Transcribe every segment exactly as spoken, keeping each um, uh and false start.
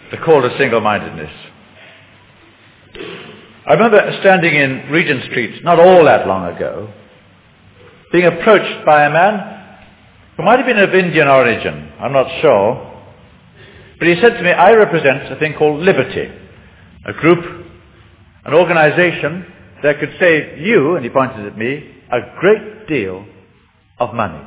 the call to single-mindedness. I remember standing in Regent Street not all that long ago, being approached by a man who might have been of Indian origin, I'm not sure, but he said to me, I represent a thing called Liberty, a group, an organization that could save you, and he pointed at me, a great deal of money.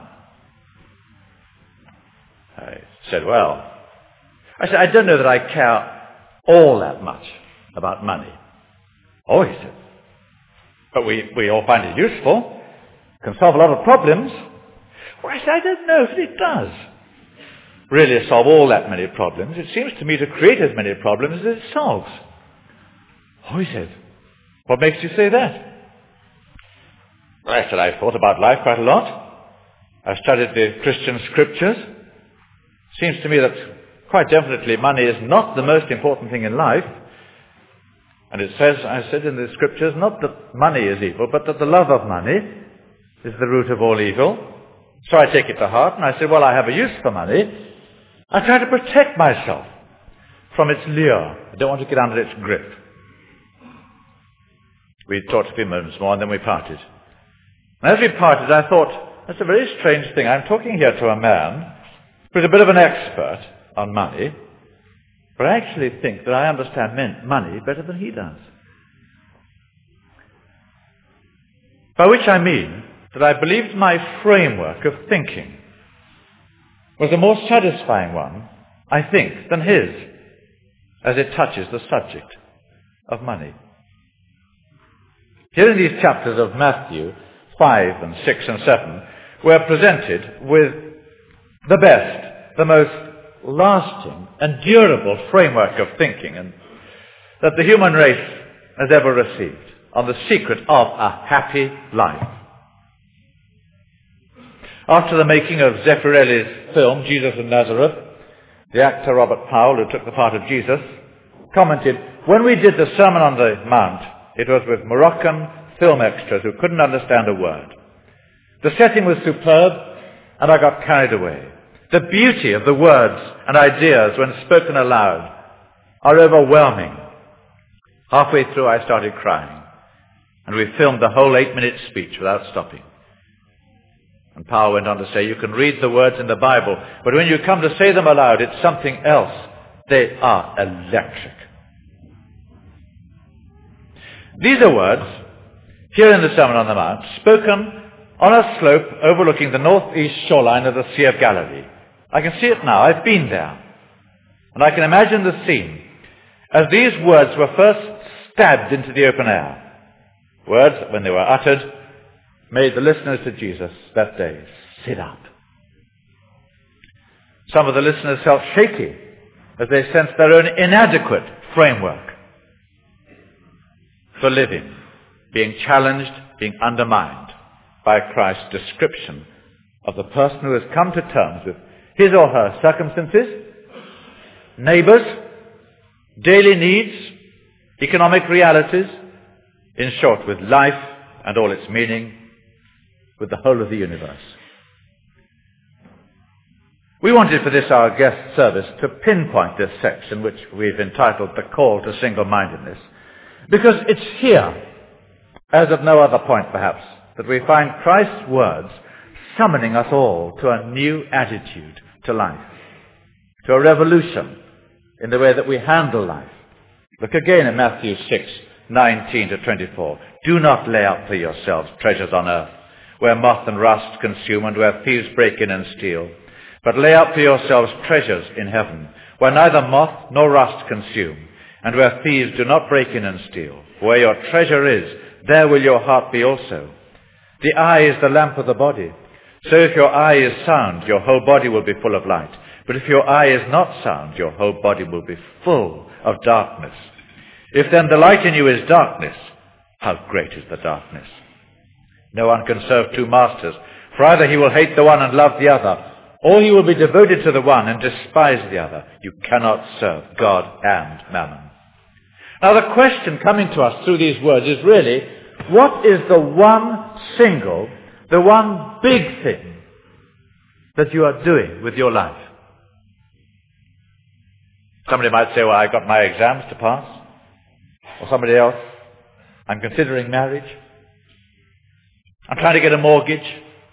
I said, well, I said, I don't know that I care all that much about money. Oh, he said, but we, we all find it useful, can solve a lot of problems. Well, I said, I don't know if it does really solve all that many problems. It seems to me to create as many problems as it solves. Oh, he said, what makes you say that? Well, I said, I've thought about life quite a lot. I've studied the Christian scriptures. Seems to me that quite definitely money is not the most important thing in life. And it says, I said in the scriptures, not that money is evil, but that the love of money is the root of all evil. So I take it to heart, and I said, well, I have a use for money. I try to protect myself from its lure. I don't want to get under its grip. We talked a few moments more, and then we parted. And as we parted, I thought, that's a very strange thing. I'm talking here to a man who's a bit of an expert on money, but I actually think that I understand men- money better than he does. By which I mean that I believed my framework of thinking was a more satisfying one, I think, than his, as it touches the subject of money. Here in these chapters of Matthew five and six and seven, we're presented with the best, the most lasting and durable framework of thinking and that the human race has ever received on the secret of a happy life. After the making of Zeffirelli's film, Jesus of Nazareth, the actor Robert Powell, who took the part of Jesus, commented, when we did the Sermon on the Mount, it was with Moroccan film extras who couldn't understand a word. The setting was superb, and I got carried away. The beauty of the words and ideas when spoken aloud are overwhelming. Halfway through I started crying, and we filmed the whole eight-minute speech without stopping. And Powell went on to say, you can read the words in the Bible, but when you come to say them aloud, it's something else. They are electric. These are words, here in the Sermon on the Mount, spoken on a slope overlooking the northeast shoreline of the Sea of Galilee. I can see it now. I've been there. And I can imagine the scene as these words were first stabbed into the open air. Words, when they were uttered, made the listeners to Jesus that day sit up. Some of the listeners felt shaky as they sensed their own inadequate framework for living, being challenged, being undermined by Christ's description of the person who has come to terms with his or her circumstances, neighbors, daily needs, economic realities, in short, with life and all its meaning, with the whole of the universe. We wanted for this, our guest service, to pinpoint this section, which we've entitled The Call to Single-Mindedness, because it's here, as at no other point perhaps, that we find Christ's words summoning us all to a new attitude to life, to a revolution in the way that we handle life. Look again at Matthew six, nineteen to twenty-four. Do not lay up for yourselves treasures on earth, where moth and rust consume and where thieves break in and steal. But lay up for yourselves treasures in heaven, where neither moth nor rust consume, and where thieves do not break in and steal. Where your treasure is, there will your heart be also. The eye is the lamp of the body. So if your eye is sound, your whole body will be full of light. But if your eye is not sound, your whole body will be full of darkness. If then the light in you is darkness, how great is the darkness? No one can serve two masters, for either he will hate the one and love the other, or he will be devoted to the one and despise the other. You cannot serve God and mammon. Now the question coming to us through these words is really, what is the one single, the one big thing that you are doing with your life? Somebody might say, well, I got my exams to pass. Or somebody else, I'm considering marriage. I'm trying to get a mortgage.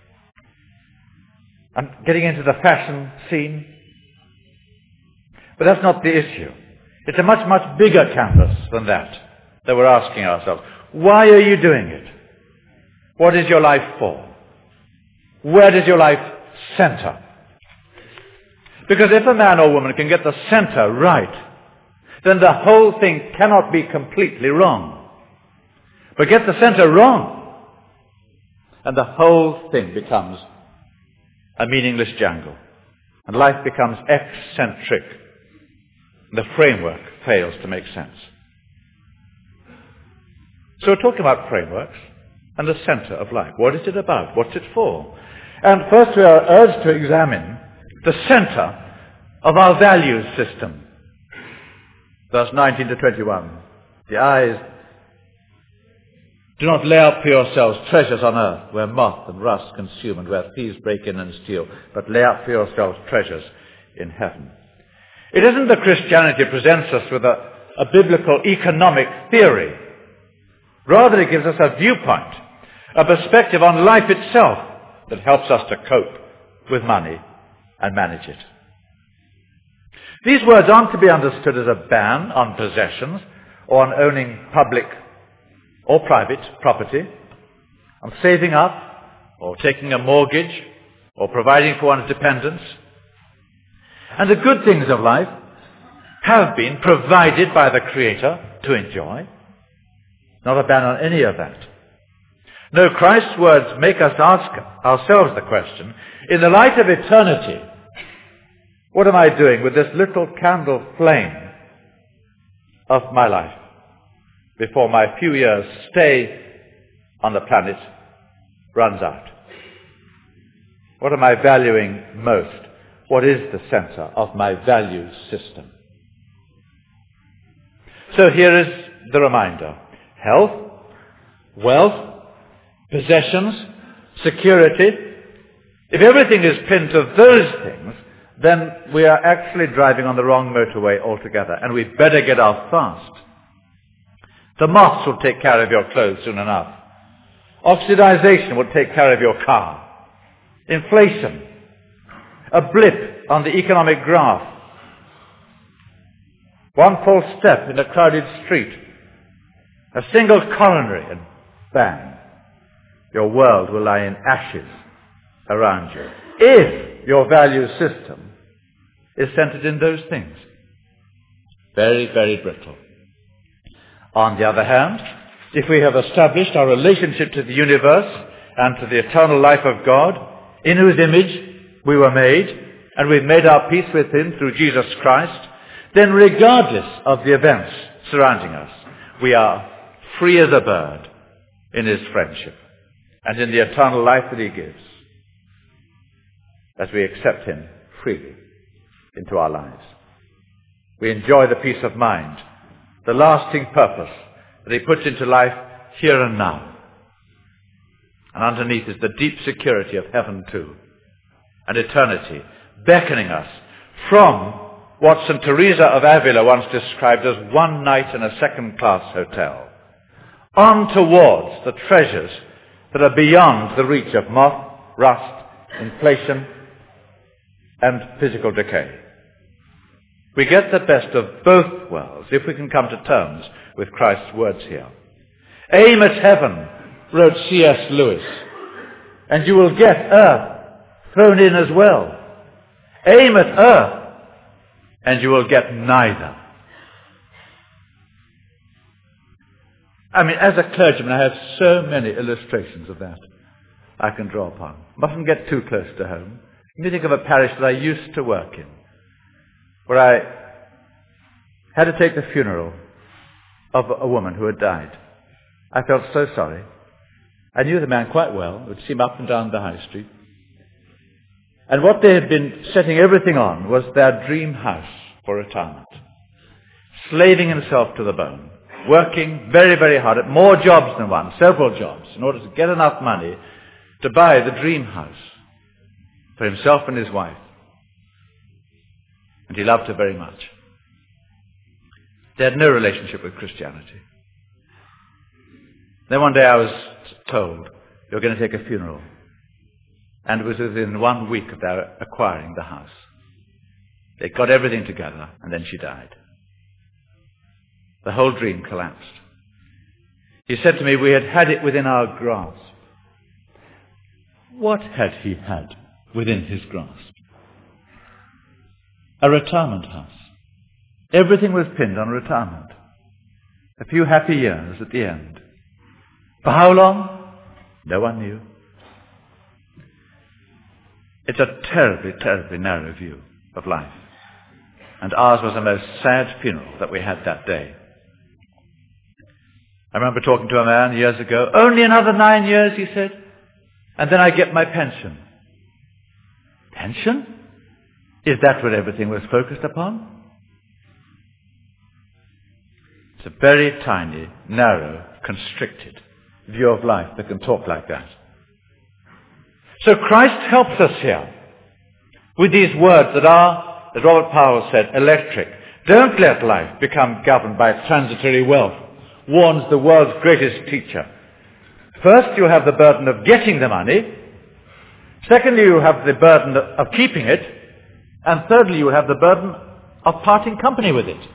I'm getting into the fashion scene. But that's not the issue. It's a much, much bigger canvas than that, that we're asking ourselves. Why are you doing it? What is your life for? Where does your life center? Because if a man or woman can get the center right, then the whole thing cannot be completely wrong. But get the center wrong, and the whole thing becomes a meaningless jangle. And life becomes eccentric. The framework fails to make sense. So we're talking about frameworks and the center of life. What is it about? What's it for? And first we are urged to examine the center of our values system. Verse nineteen to twenty-one. The eyes, do not lay up for yourselves treasures on earth, where moth and rust consume and where thieves break in and steal, but lay up for yourselves treasures in heaven. It isn't that Christianity presents us with a, a biblical economic theory. Rather, it gives us a viewpoint, a perspective on life itself that helps us to cope with money and manage it. These words aren't to be understood as a ban on possessions or on owning public or private property, on saving up or taking a mortgage or providing for one's dependents. And the good things of life have been provided by the Creator to enjoy. Not a ban on any of that. No, Christ's words make us ask ourselves the question, in the light of eternity, what am I doing with this little candle flame of my life before my few years stay on the planet runs out? What am I valuing most? What is the center of my value system? So here is the reminder. Health, wealth, possessions, security. If everything is pinned to those things, then we are actually driving on the wrong motorway altogether, and we'd better get off fast. The moths will take care of your clothes soon enough. Oxidization will take care of your car. Inflation, a blip on the economic graph. One false step in a crowded street, a single coronary, and bang, your world will lie in ashes around you. If your value system is centered in those things. Very, very brittle. On the other hand, if we have established our relationship to the universe and to the eternal life of God, in whose image we were made, and we've made our peace with Him through Jesus Christ, then regardless of the events surrounding us, we are free as a bird in His friendship and in the eternal life that He gives as we accept Him freely into our lives. We enjoy the peace of mind, the lasting purpose that He puts into life here and now. And underneath is the deep security of heaven too, and eternity beckoning us from what Saint Teresa of Avila once described as one night in a second-class hotel, on towards the treasures that are beyond the reach of moth, rust, inflation, and physical decay. We get the best of both worlds if we can come to terms with Christ's words here. Aim at heaven, wrote C S Lewis, and you will get earth thrown in as well. Aim at earth, and you will get neither. I mean, as a clergyman, I have so many illustrations of that I can draw upon. Mustn't get too close to home. Let me think of a parish that I used to work in, where I had to take the funeral of a woman who had died. I felt so sorry. I knew the man quite well, would see him up and down the high street. And what they had been setting everything on was their dream house for retirement. Slaving himself to the bone, working very, very hard at more jobs than one, several jobs, in order to get enough money to buy the dream house for himself and his wife. And he loved her very much. They had no relationship with Christianity. Then one day I was told, you're going to take a funeral. And it was within one week of their acquiring the house. They got everything together, and then she died. The whole dream collapsed. He said to me, we had had it within our grasp. What had he had within his grasp? A retirement house. Everything was pinned on retirement. A few happy years at the end. For how long? No one knew. It's a terribly, terribly narrow view of life. And ours was a most sad funeral that we had that day. I remember talking to a man years ago, only another nine years, he said, and then I get my pension. Pension? Is that what everything was focused upon? It's a very tiny, narrow, constricted view of life that can talk like that. So Christ helps us here with these words that are, as Robert Powell said, electric. Don't let life become governed by transitory wealth, warns the world's greatest teacher. First, you have the burden of getting the money. Secondly, you have the burden of keeping it. And thirdly, you have the burden of parting company with it.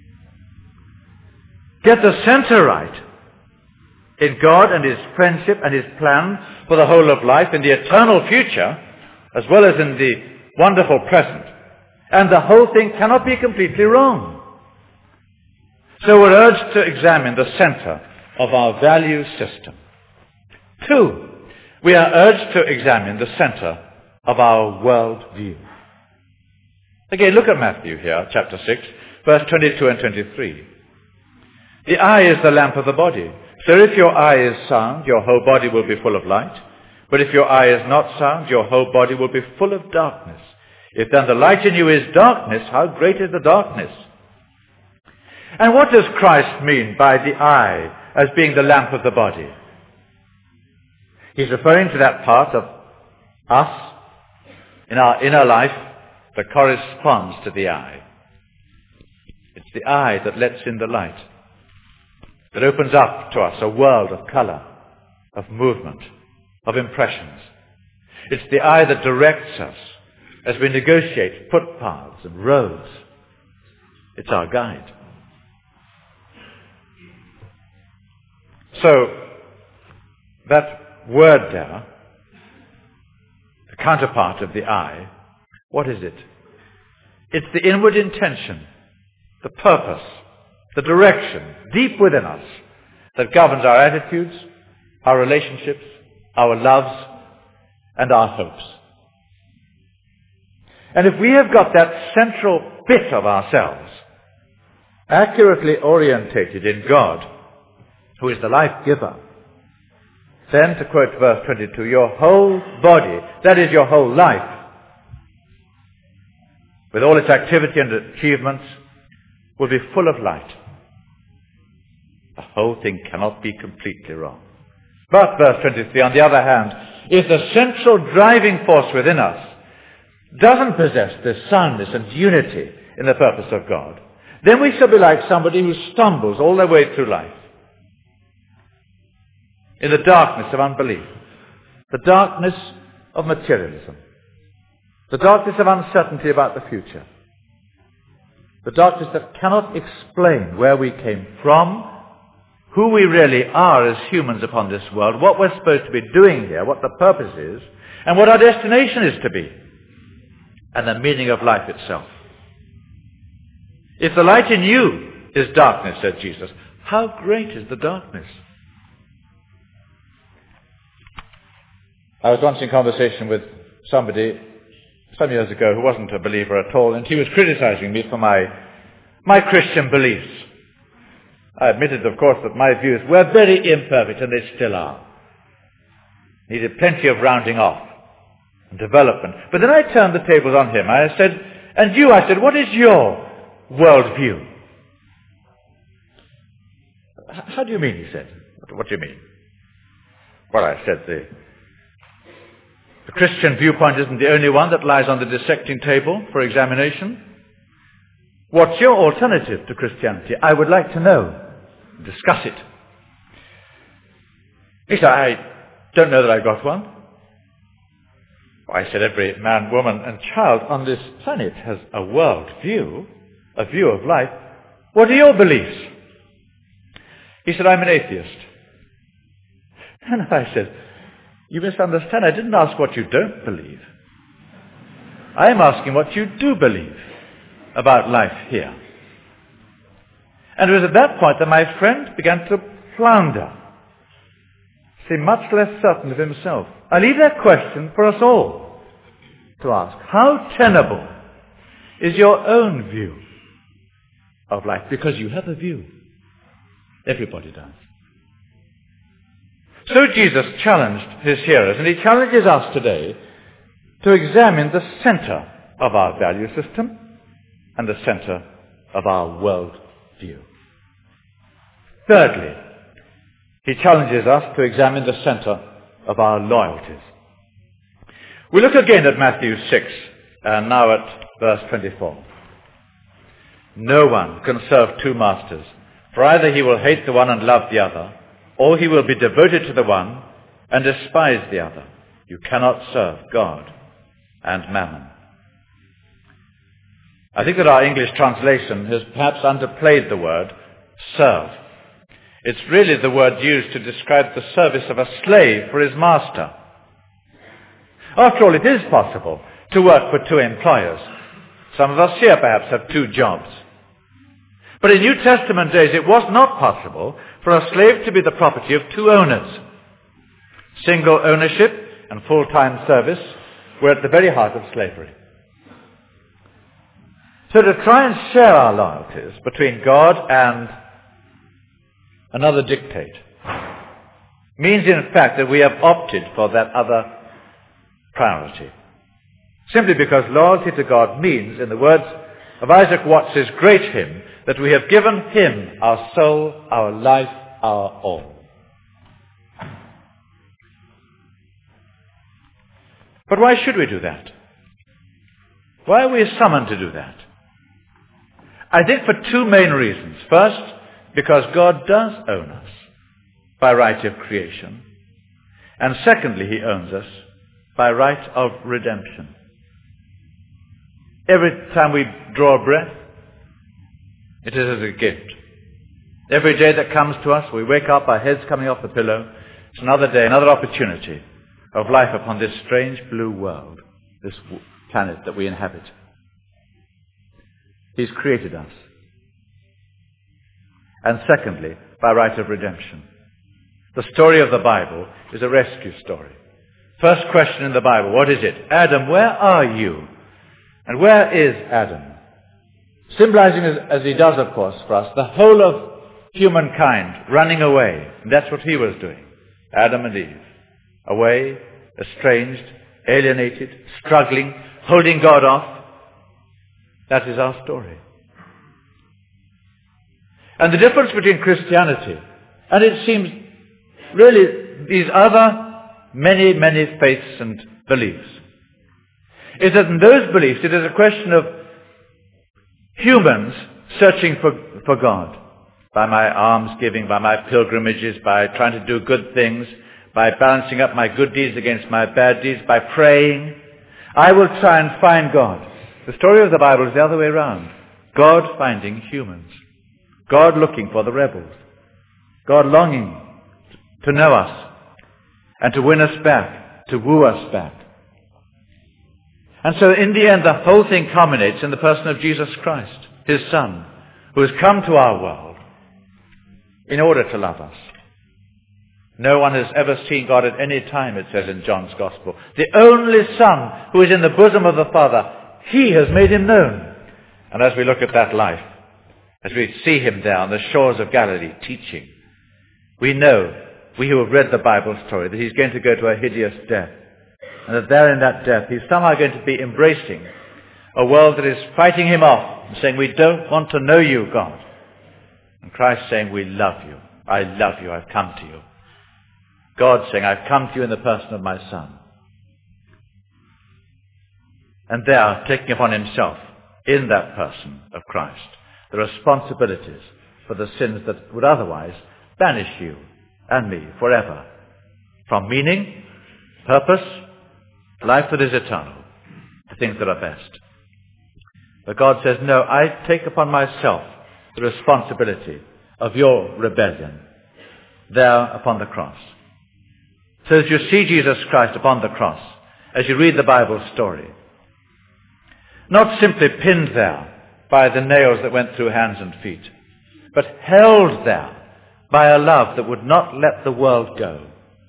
Get the center right in God and His friendship and His plan for the whole of life, in the eternal future, as well as in the wonderful present. And the whole thing cannot be completely wrong. So we're urged to examine the center of our value system. Two, we are urged to examine the center of our world view. Again, look at Matthew here, chapter six, verse twenty-two and twenty-three. The eye is the lamp of the body. So if your eye is sound, your whole body will be full of light. But if your eye is not sound, your whole body will be full of darkness. If then the light in you is darkness, how great is the darkness? And what does Christ mean by the eye as being the lamp of the body? He's referring to that part of us in our inner life that corresponds to the eye. It's the eye that lets in the light, that opens up to us a world of color, of movement, of impressions. It's the eye that directs us as we negotiate footpaths and roads. It's our guide. So, that word there, the counterpart of the eye, what is it? It's the inward intention, the purpose, the direction deep within us that governs our attitudes, our relationships, our loves, and our hopes. And if we have got that central bit of ourselves accurately orientated in God, who is the life giver, then, to quote verse twenty-two, your whole body, that is your whole life, with all its activity and achievements, will be full of light. The whole thing cannot be completely wrong. But, verse twenty-three, on the other hand, if the central driving force within us doesn't possess this soundness and unity in the purpose of God, then we shall be like somebody who stumbles all their way through life in the darkness of unbelief, the darkness of materialism, the darkness of uncertainty about the future, the darkness that cannot explain where we came from, who we really are as humans upon this world, what we're supposed to be doing here, what the purpose is, and what our destination is to be, and the meaning of life itself. If the light in you is darkness, said Jesus, how great is the darkness? I was once in conversation with somebody some years ago who wasn't a believer at all, and he was criticizing me for my, my Christian beliefs. I admitted, of course, that my views were very imperfect, and they still are. Needed plenty of rounding off and development. But then I turned the tables on him. I said, and you, I said, what is your worldview? How do you mean, he said. What do you mean? Well, I said, the, the Christian viewpoint isn't the only one that lies on the dissecting table for examination. What's your alternative to Christianity? I would like to know. Discuss it. He said, I don't know that I've got one. I said, every man, woman, and child on this planet has a world view, a view of life. What are your beliefs? He said, I'm an atheist. And I said, you misunderstand. I didn't ask what you don't believe. I am asking what you do believe about life here. And it was at that point that my friend began to flounder, seemed much less certain of himself. I leave that question for us all to ask. How tenable is your own view of life? Because you have a view. Everybody does. So Jesus challenged his hearers, and he challenges us today to examine the center of our value system and the center of our world view. Thirdly, he challenges us to examine the center of our loyalties. We look again at Matthew six, and now at verse twenty-four. No one can serve two masters, for either he will hate the one and love the other, or he will be devoted to the one and despise the other. You cannot serve God and mammon. I think that our English translation has perhaps underplayed the word serve. It's really the word used to describe the service of a slave for his master. After all, it is possible to work for two employers. Some of us here perhaps have two jobs. But in New Testament days, it was not possible for a slave to be the property of two owners. Single ownership and full-time service were at the very heart of slavery. So to try and share our loyalties between God and another dictate means in fact that we have opted for that other priority. Simply because loyalty to God means, in the words of Isaac Watts' great hymn, that we have given him our soul, our life, our all. But why should we do that? Why are we summoned to do that? I think for two main reasons. First, because God does own us by right of creation. And secondly, he owns us by right of redemption. Every time we draw a breath, it is as a gift. Every day that comes to us, we wake up, our heads coming off the pillow. It's another day, another opportunity of life upon this strange blue world, this planet that we inhabit. He's created us. And secondly, by right of redemption. The story of the Bible is a rescue story. First question in the Bible, what is it? Adam, where are you? And where is Adam? Symbolizing, as, as he does, of course, for us, the whole of humankind running away. And that's what he was doing. Adam and Eve. Away, estranged, alienated, struggling, holding God off. That is our story. And the difference between Christianity and it seems really these other many, many faiths and beliefs is that in those beliefs it is a question of humans searching for, for God by my alms giving, by my pilgrimages, by trying to do good things, by balancing up my good deeds against my bad deeds, by praying. I will try and find God. The story of the Bible is the other way around. God finding humans. God looking for the rebels. God longing to know us and to win us back, to woo us back. And so in the end, the whole thing culminates in the person of Jesus Christ, his Son, who has come to our world in order to love us. No one has ever seen God at any time, it says in John's Gospel. The only Son who is in the bosom of the Father, he has made him known. And as we look at that life, as we see him there on the shores of Galilee teaching, we know, we who have read the Bible story, that he's going to go to a hideous death. And that there in that death, he's somehow going to be embracing a world that is fighting him off and saying, we don't want to know you, God. And Christ saying, we love you. I love you. I've come to you. God saying, I've come to you in the person of my Son. And there, taking upon himself in that person of Christ the responsibilities for the sins that would otherwise banish you and me forever from meaning, purpose, life that is eternal, the things that are best. But God says, no, I take upon myself the responsibility of your rebellion there upon the cross. So as you see Jesus Christ upon the cross, as you read the Bible story, not simply pinned there by the nails that went through hands and feet, but held there by a love that would not let the world go,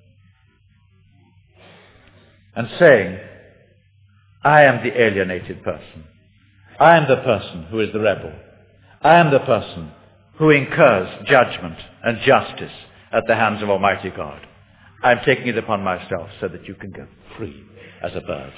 and saying, I am the alienated person. I am the person who is the rebel. I am the person who incurs judgment and justice at the hands of Almighty God. I am taking it upon myself so that you can go free as a bird.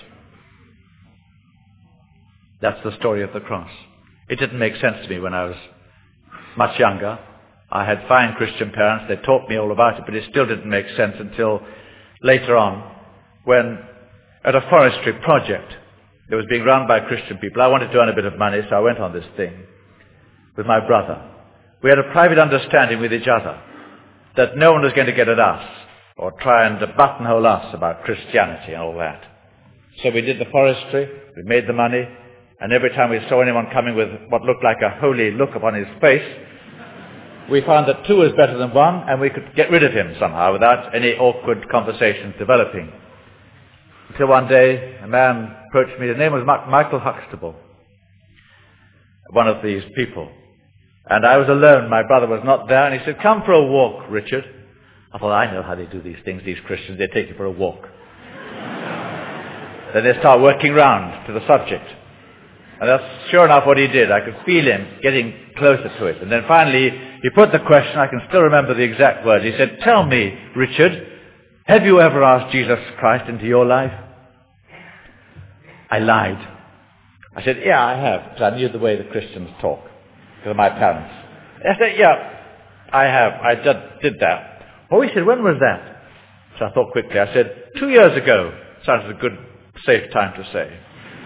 That's the story of the cross. It didn't make sense to me when I was much younger. I had fine Christian parents. They taught me all about it, but it still didn't make sense until later on when at a forestry project that was being run by Christian people, I wanted to earn a bit of money, so I went on this thing with my brother. We had a private understanding with each other that no one was going to get at us or try and buttonhole us about Christianity and all that. So we did the forestry, we made the money, and every time we saw anyone coming with what looked like a holy look upon his face, we found that two was better than one, and we could get rid of him somehow without any awkward conversations developing. Until one day, a man approached me. His name was Ma- Michael Huxtable, one of these people. And I was alone. My brother was not there. And he said, come for a walk, Richard. I thought, I know how they do these things, these Christians. They take you for a walk. Then they start working round to the subject. And that's sure enough what he did. I could feel him getting closer to it. And then finally, he put the question. I can still remember the exact words. He said, tell me, Richard, have you ever asked Jesus Christ into your life? I lied. I said, yeah, I have, because I knew the way the Christians talk, because of my parents. I said, yeah, I have. I did, did that. Oh, he said, when was that? So I thought quickly. I said, two years ago. Sounds a good, safe time to say.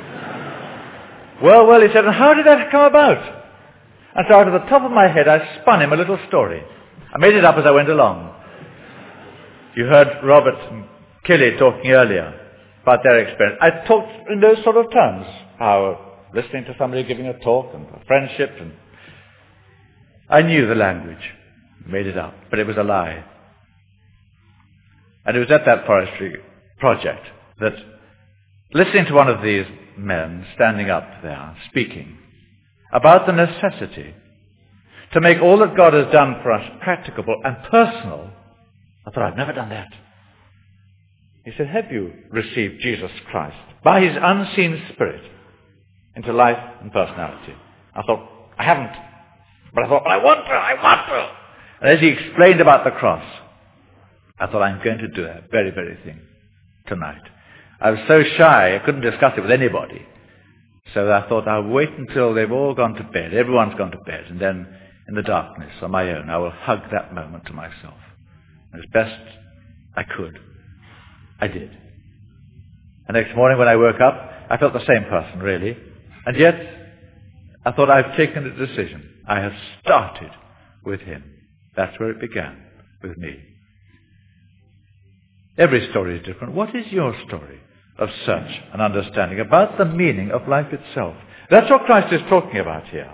well, well, he said, and how did that come about? And so out of the top of my head, I spun him a little story. I made it up as I went along. You heard Robert and Kelly talking earlier about their experience. I talked in those sort of terms, how listening to somebody giving a talk and a friendship, and I knew the language, made it up, but it was a lie. And it was at that forestry project that, listening to one of these men standing up there, speaking about the necessity to make all that God has done for us practicable and personal, I thought, I've never done that. He said, have you received Jesus Christ by his unseen Spirit into life and personality? I thought, I haven't. But I thought, but I want to, I want to. And as he explained about the cross, I thought, I'm going to do that very, very thing tonight. I was so shy, I couldn't discuss it with anybody. So I thought, I'll wait until they've all gone to bed, everyone's gone to bed, and then in the darkness on my own, I will hug that moment to myself. As best I could. I did. The next morning when I woke up, I felt the same person, really. And yet, I thought, I've taken a decision. I have started with him. That's where it began, with me. Every story is different. What is your story of search and understanding about the meaning of life itself? That's what Christ is talking about here.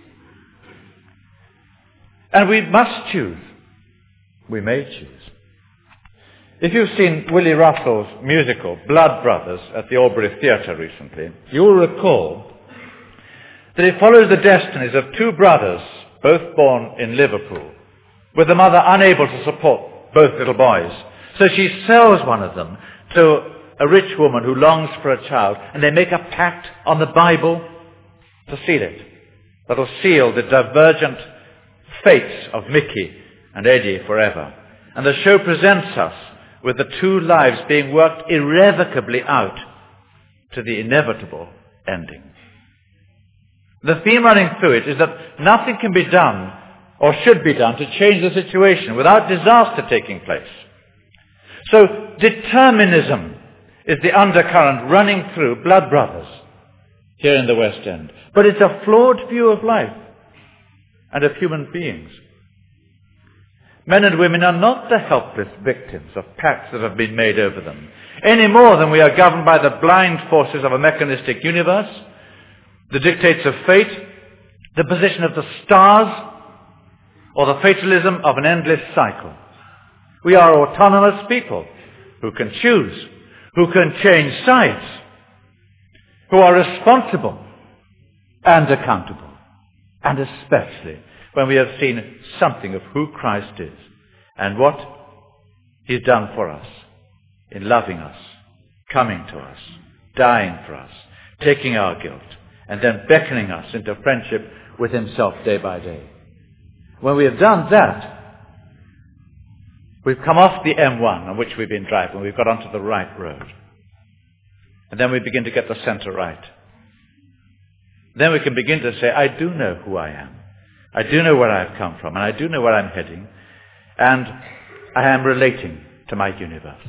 And we must choose. We may choose. If you've seen Willie Russell's musical, Blood Brothers, at the Albury Theatre recently, you'll recall that it follows the destinies of two brothers, both born in Liverpool, with the mother unable to support both little boys. So she sells one of them to a rich woman who longs for a child, and they make a pact on the Bible to seal it. That'll seal the divergent fates of Mickey and Eddie forever. And the show presents us with the two lives being worked irrevocably out to the inevitable ending. The theme running through it is that nothing can be done or should be done to change the situation without disaster taking place. So determinism is the undercurrent running through Blood Brothers. here in the West End. But it's a flawed view of life and of human beings. Men and women are not the helpless victims of pacts that have been made over them, any more than we are governed by the blind forces of a mechanistic universe, the dictates of fate, the position of the stars, or the fatalism of an endless cycle. We are autonomous people who can choose, who can change sides, who are responsible and accountable, and especially when we have seen something of who Christ is and what He's done for us in loving us, coming to us, dying for us, taking our guilt, and then beckoning us into friendship with Himself day by day. When we have done that, we've come off the M one on which we've been driving. We've got onto the right road. And then we begin to get the center right. Then we can begin to say, I do know who I am. I do know where I've come from, and I do know where I'm heading, and I am relating to my universe.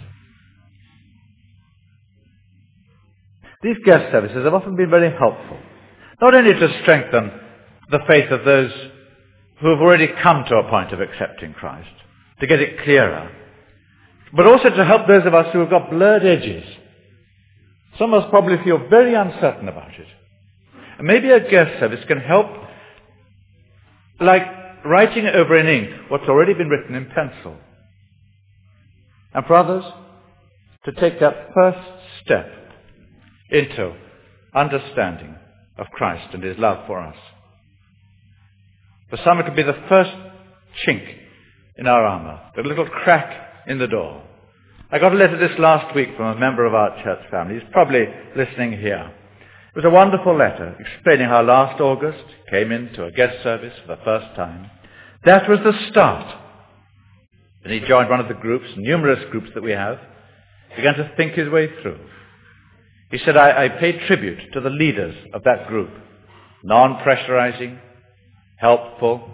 These guest services have often been very helpful, not only to strengthen the faith of those who have already come to a point of accepting Christ, to get it clearer, but also to help those of us who have got blurred edges. Some of us probably feel very uncertain about it. And maybe a guest service can help, like writing over in ink what's already been written in pencil. And for others, to take that first step into understanding of Christ and His love for us. For some it could be the first chink in our armour, the little crack in the door. I got a letter this last week from a member of our church family. He's probably listening here. It was a wonderful letter explaining how last August he came into a guest service for the first time. That was the start. And he joined one of the groups, numerous groups that we have, began to think his way through. He said, I, I paid tribute to the leaders of that group, non-pressurizing, helpful.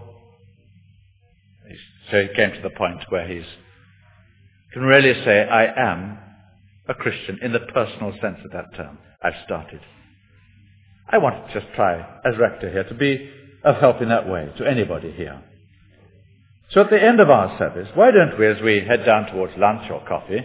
So he came to the point where he's can really say, I am a Christian in the personal sense of that term. I've started. I want to just try, as rector here, to be of help in that way to anybody here. So at the end of our service, why don't we, as we head down towards lunch or coffee,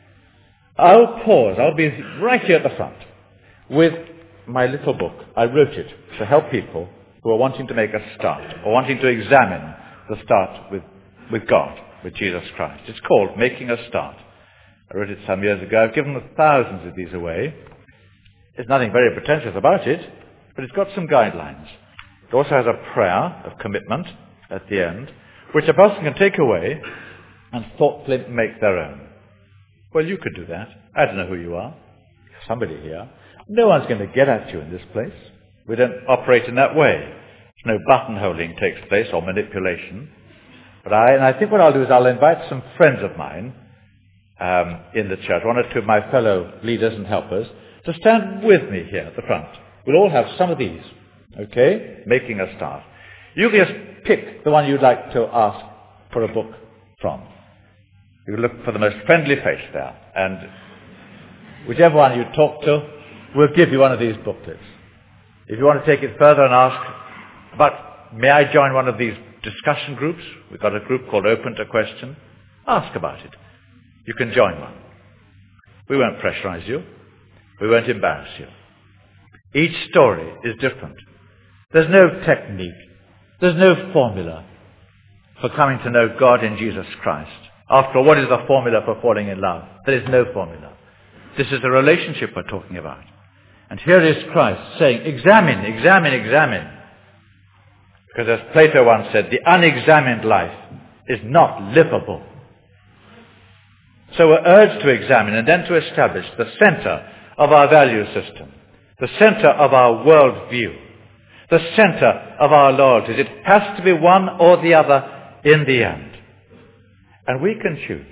I'll pause, I'll be right here at the front with my little book. I wrote it to help people who are wanting to make a start or wanting to examine the start with, with God, with Jesus Christ. It's called Making a Start. I wrote it some years ago. I've given thousands of these away. There's nothing very pretentious about it, but it's got some guidelines. It also has a prayer of commitment at the end, which a person can take away and thoughtfully make their own. Well, you could do that. I don't know who you are. Somebody here. No one's going to get at you in this place. We don't operate in that way. No buttonholing takes place or manipulation. But I, and I think what I'll do is I'll invite some friends of mine um, in the church, one or two of my fellow leaders and helpers, to stand with me here at the front. We'll all have some of these, okay? Making a start. You can just pick the one you'd like to ask for a book from. You look for the most friendly face there, and whichever one you talk to, we'll give you one of these booklets. If you want to take it further and ask, but may I join one of these discussion groups? We've got a group called Open to Question. Ask about it. You can join one. We won't pressurize you. We won't embarrass you. Each story is different. There's no technique. There's no formula for coming to know God in Jesus Christ. After all, what is the formula for falling in love? There is no formula. This is a relationship we're talking about. And here is Christ saying, examine, examine, examine. Because as Plato once said, the unexamined life is not livable. So we're urged to examine and then to establish the center of our value system, the center of our world view, the center of our loyalties. It has to be one or the other in the end. And we can choose.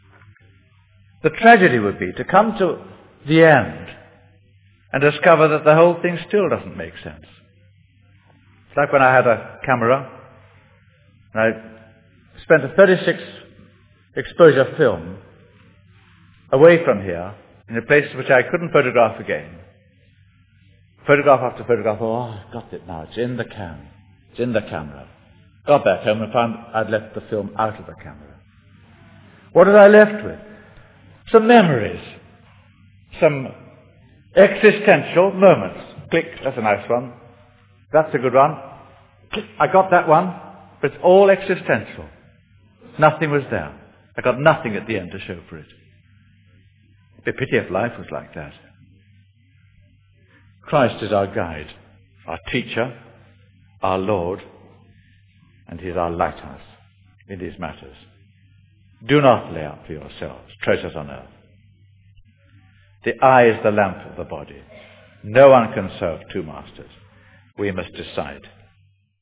The tragedy would be to come to the end and discover that the whole thing still doesn't make sense. It's like when I had a camera, and I spent a thirty-six exposure film away from here, in a place which I couldn't photograph again, Photograph after photograph. Oh, I've got it now. It's in the cam. It's in the camera. Got back home and found I'd left the film out of the camera. What was I left with? Some memories. Some existential moments. Click, that's a nice one. That's a good one. Click, I got that one, but it's all existential. Nothing was there. I got nothing at the end to show for it. It'd be a pity if life was like that. Christ is our guide, our teacher, our Lord, and He is our lighthouse in these matters. Do not lay up for yourselves treasures on earth. The eye is the lamp of the body. No one can serve two masters. We must decide.